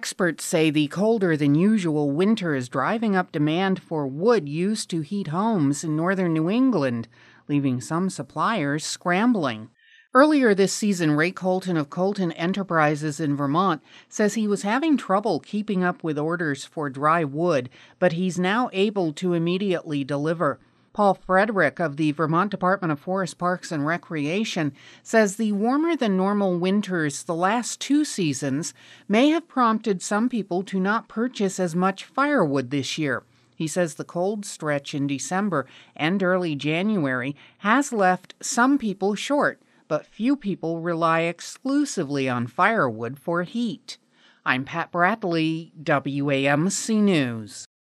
Experts say the colder than usual winter is driving up demand for wood used to heat homes in northern New England, leaving some suppliers scrambling. Earlier this season, Ray Colton of Colton Enterprises in Vermont says he was having trouble keeping up with orders for dry wood, but he's now able to immediately deliver. Paul Frederick of the Vermont Department of Forest Parks and Recreation says the warmer-than-normal winters the last 2 seasons may have prompted some people to not purchase as much firewood this year. He says the cold stretch in December and early January has left some people short, but few people rely exclusively on firewood for heat. I'm Pat Bradley, WAMC News.